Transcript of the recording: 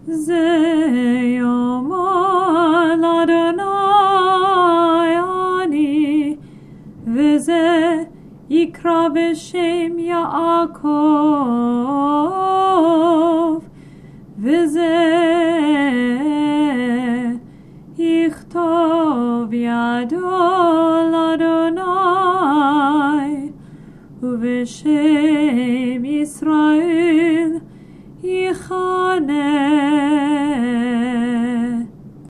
זה יאמר לאדוני אני, וזה יקרא בשם יעקב, וזה יכתוב ידו לאדוני, ובשם ישראל יכנה.